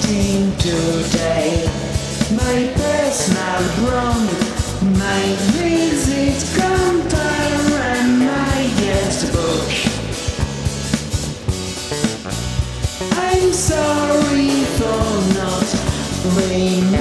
waiting today. My personal brand, my visit counter and my guest book. I'm sorry for not remembering.